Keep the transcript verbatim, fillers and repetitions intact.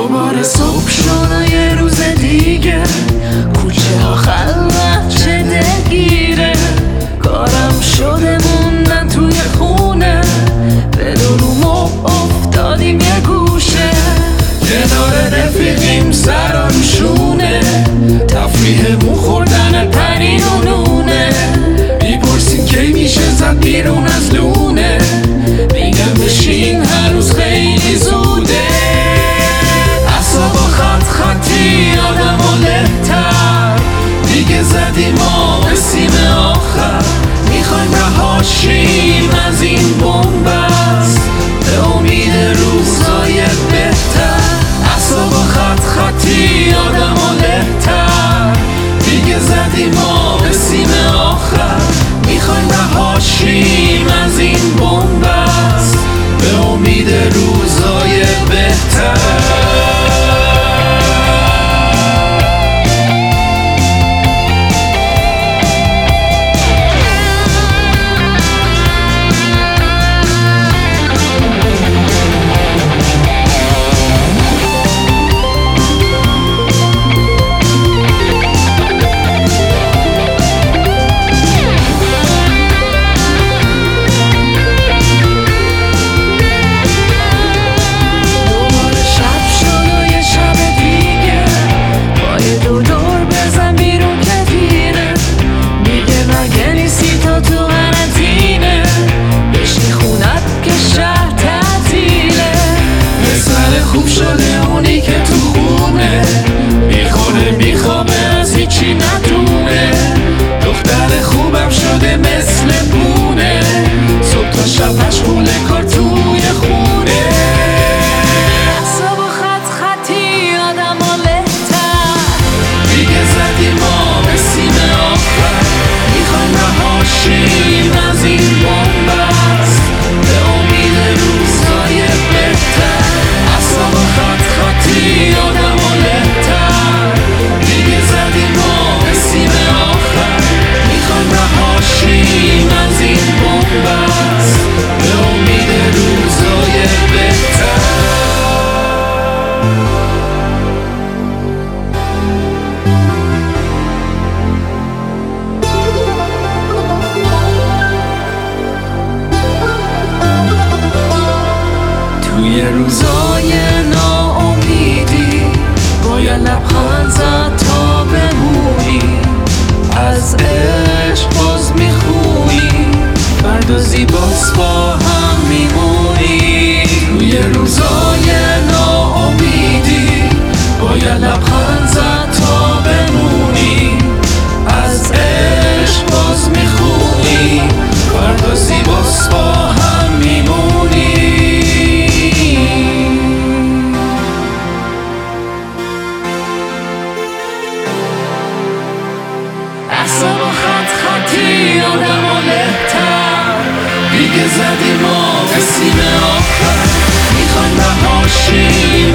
دوباره صبح شد و یه روز دیگه، کوچه ها خلوت چه دلگیره. کارم شده موندن توی خونه، بدون ما افتادیم یه گوشه. کنار رفیقیم سرم شونه، تفریحمون خوردن پنیر و نونه. میپرسیم کی میشه زد بیرون از لونه، میگم بشین هنوز خیلی زوده. اصابا خط خطی آدم و لهتر، دیگه زدیم ما به سیم آخر. میخوایم رهاشیم از این بومبست، به امید روزای بهتر. اصابا خط خطی آدم و لهتر، دیگه زدیم ما به سیم آخر. میخوایم رهاشیم از این بومبست، به امید روزای بهتر. خوب شده اونی که تو خونه، میخوره میخوابه از هیچی ندونه. دختر خوبم شده مثل بونه، صبح تا شب مشغول کار توی خونه. اعصاب و خط خطی آدم ها لهتر، دیگه زدیم ما به سیم آخر. میخوایم رهاشیم از این بومبست، به امید روزای بهتر. اصلا خط خطی آدم و لهتر، دیگه زدیم ما به سیم آخر. میخوایم رهاشیم از این بومبست، به امید روزای بهتر. توی روزای ناامیدی باید لبخند زد تا بمونی. از عشق باز میخونی، فردا زیباست با هم میمونی. توی روزای ناامیدی باید لبخند زد تا بمونی. از عشق باز میخونی، فردا زیباست با هم میمونی. اصلا خط خطی آدم و لهتر، دیگه زدیم ما به سیم آخر. میخوایم رهاشیم